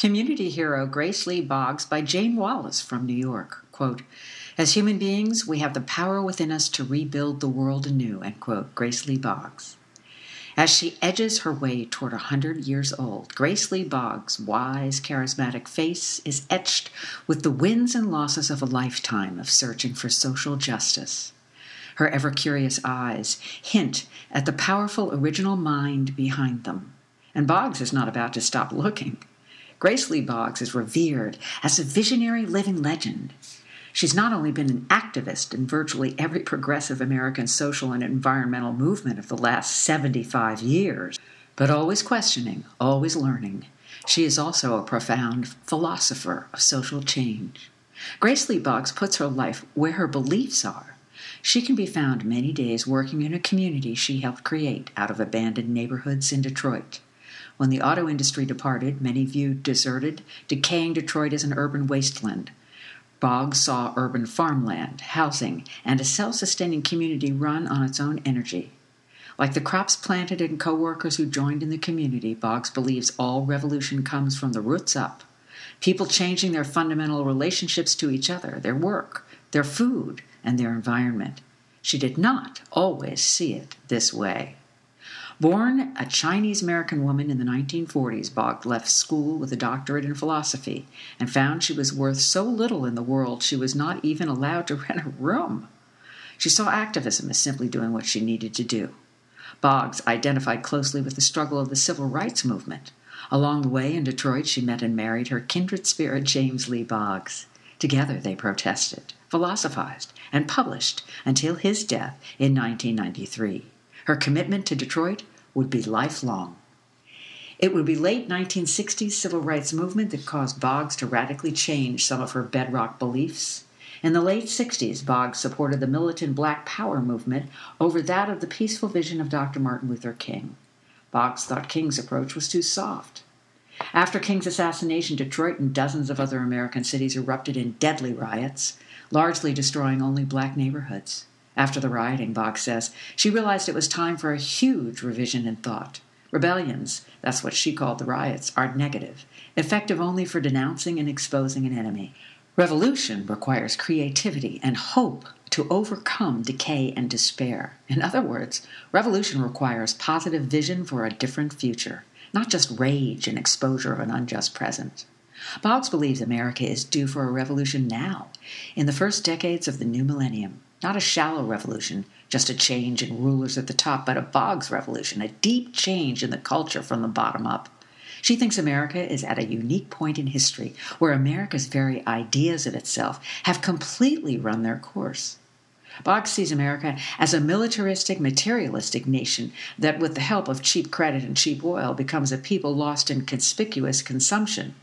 Community hero Grace Lee Boggs by Jane Wallace from New York. Quote, "As human beings, we have the power within us to rebuild the world anew," end quote, Grace Lee Boggs. As she edges her way toward 100 years old, Grace Lee Boggs' wise, charismatic face is etched with the wins and losses of a lifetime of searching for social justice. Her ever-curious eyes hint at the powerful original mind behind them. And Boggs is not about to stop looking. Grace Lee Boggs is revered as a visionary living legend. She's not only been an activist in virtually every progressive American social and environmental movement of the last 75 years, but always questioning, always learning. She is also a profound philosopher of social change. Grace Lee Boggs puts her life where her beliefs are. She can be found many days working in a community she helped create out of abandoned neighborhoods in Detroit. When the auto industry departed, many viewed deserted, decaying Detroit as an urban wasteland. Boggs saw urban farmland, housing, and a self-sustaining community run on its own energy. Like the crops planted and co-workers who joined in the community, Boggs believes all revolution comes from the roots up. People changing their fundamental relationships to each other, their work, their food, and their environment. She did not always see it this way. Born a Chinese-American woman in the 1940s, Boggs left school with a doctorate in philosophy and found she was worth so little in the world she was not even allowed to rent a room. She saw activism as simply doing what she needed to do. Boggs identified closely with the struggle of the civil rights movement. Along the way in Detroit, she met and married her kindred spirit, James Lee Boggs. Together they protested, philosophized, and published until his death in 1993. Her commitment to Detroit would be lifelong. It would be late 1960s civil rights movement that caused Boggs to radically change some of her bedrock beliefs. In the late 60s, Boggs supported the militant Black Power movement over that of the peaceful vision of Dr. Martin Luther King. Boggs thought King's approach was too soft. After King's assassination, Detroit and dozens of other American cities erupted in deadly riots, largely destroying only black neighborhoods. After the rioting, Boggs says, she realized it was time for a huge revision in thought. Rebellions, that's what she called the riots, are negative, effective only for denouncing and exposing an enemy. Revolution requires creativity and hope to overcome decay and despair. In other words, revolution requires positive vision for a different future, not just rage and exposure of an unjust present. Boggs believes America is due for a revolution now, in the first decades of the new millennium. Not a shallow revolution, just a change in rulers at the top, but a Boggs revolution, a deep change in the culture from the bottom up. She thinks America is at a unique point in history where America's very ideas of itself have completely run their course. Boggs sees America as a militaristic, materialistic nation that, with the help of cheap credit and cheap oil, becomes a people lost in conspicuous consumption.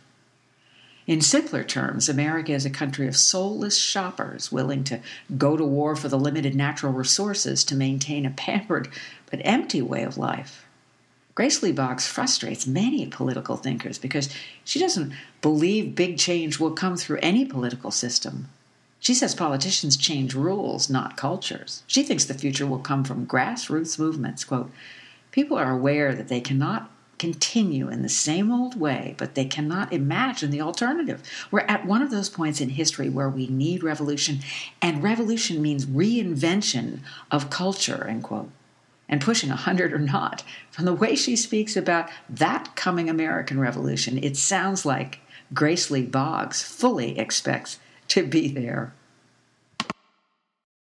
In simpler terms, America is a country of soulless shoppers willing to go to war for the limited natural resources to maintain a pampered but empty way of life. Grace Lee Boggs frustrates many political thinkers because she doesn't believe big change will come through any political system. She says politicians change rules, not cultures. She thinks the future will come from grassroots movements. Quote, "People are aware that they cannot continue in the same old way, but they cannot imagine the alternative. We're at one of those points in history where we need revolution, and revolution means reinvention of culture," end quote. And pushing 100 or not, from the way she speaks about that coming American revolution, it sounds like Grace Lee Boggs fully expects to be there.